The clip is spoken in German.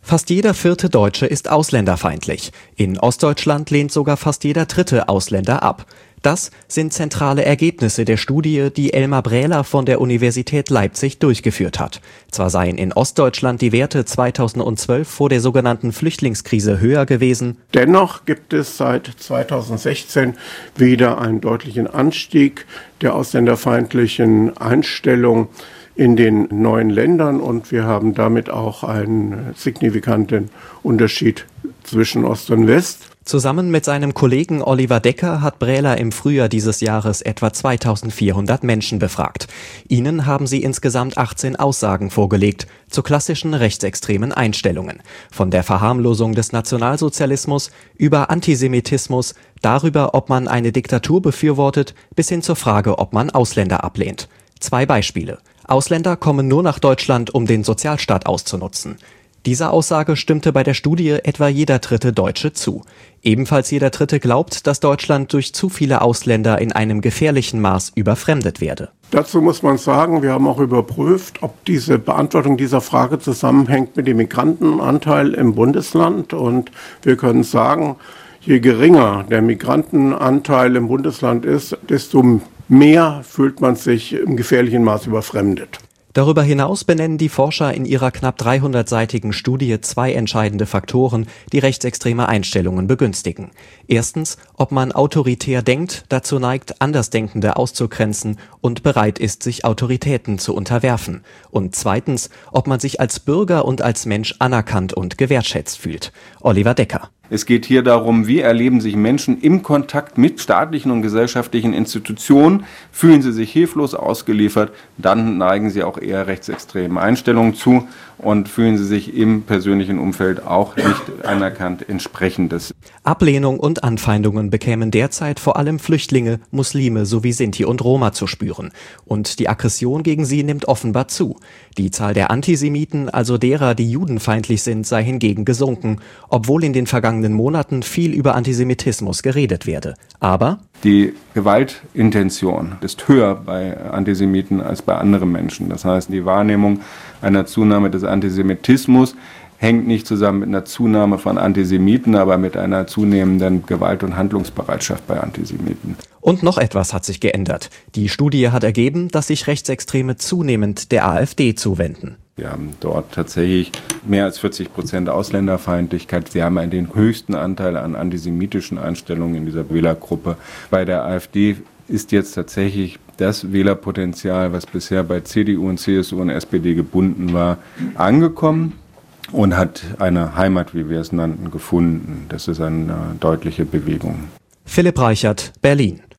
Fast jeder vierte Deutsche ist ausländerfeindlich. In Ostdeutschland lehnt sogar fast jeder dritte Ausländer ab. Das sind zentrale Ergebnisse der Studie, die Elmar Brähler von der Universität Leipzig durchgeführt hat. Zwar seien in Ostdeutschland die Werte 2012 vor der sogenannten Flüchtlingskrise höher gewesen. Dennoch gibt es seit 2016 wieder einen deutlichen Anstieg der ausländerfeindlichen Einstellung in den neuen Ländern und wir haben damit auch einen signifikanten Unterschied zwischen Ost und West. Zusammen mit seinem Kollegen Oliver Decker hat Brähler im Frühjahr dieses Jahres etwa 2400 Menschen befragt. Ihnen haben sie insgesamt 18 Aussagen vorgelegt zu klassischen rechtsextremen Einstellungen. Von der Verharmlosung des Nationalsozialismus über Antisemitismus, darüber, ob man eine Diktatur befürwortet, bis hin zur Frage, ob man Ausländer ablehnt. 2 Beispiele. Ausländer kommen nur nach Deutschland, um den Sozialstaat auszunutzen. Dieser Aussage stimmte bei der Studie etwa jeder dritte Deutsche zu. Ebenfalls jeder dritte glaubt, dass Deutschland durch zu viele Ausländer in einem gefährlichen Maß überfremdet werde. Dazu muss man sagen, wir haben auch überprüft, ob diese Beantwortung dieser Frage zusammenhängt mit dem Migrantenanteil im Bundesland. Und wir können sagen, je geringer der Migrantenanteil im Bundesland ist, desto mehr fühlt man sich im gefährlichen Maß überfremdet. Darüber hinaus benennen die Forscher in ihrer knapp 300-seitigen Studie 2 entscheidende Faktoren, die rechtsextreme Einstellungen begünstigen. Erstens, ob man autoritär denkt, dazu neigt, Andersdenkende auszugrenzen und bereit ist, sich Autoritäten zu unterwerfen. Und zweitens, ob man sich als Bürger und als Mensch anerkannt und gewertschätzt fühlt. Oliver Decker. Es geht hier darum, wie erleben sich Menschen im Kontakt mit staatlichen und gesellschaftlichen Institutionen, fühlen sie sich hilflos ausgeliefert, dann neigen sie auch eher rechtsextremen Einstellungen zu und fühlen sie sich im persönlichen Umfeld auch nicht anerkannt entsprechendes. Ablehnung und Anfeindungen bekämen derzeit vor allem Flüchtlinge, Muslime sowie Sinti und Roma zu spüren. Und die Aggression gegen sie nimmt offenbar zu. Die Zahl der Antisemiten, also derer, die judenfeindlich sind, sei hingegen gesunken, obwohl in den vergangenen Monaten viel über Antisemitismus geredet werde. Aber die Gewaltintention ist höher bei Antisemiten als bei anderen Menschen. Das heißt, die Wahrnehmung einer Zunahme des Antisemitismus hängt nicht zusammen mit einer Zunahme von Antisemiten, aber mit einer zunehmenden Gewalt- und Handlungsbereitschaft bei Antisemiten. Und noch etwas hat sich geändert. Die Studie hat ergeben, dass sich Rechtsextreme zunehmend der AfD zuwenden. Wir haben dort tatsächlich mehr als 40% Ausländerfeindlichkeit. Sie haben den höchsten Anteil an antisemitischen Einstellungen in dieser Wählergruppe. Bei der AfD ist jetzt tatsächlich das Wählerpotenzial, was bisher bei CDU und CSU und SPD gebunden war, angekommen und hat eine Heimat, wie wir es nannten, gefunden. Das ist eine deutliche Bewegung. Philipp Reichert, Berlin.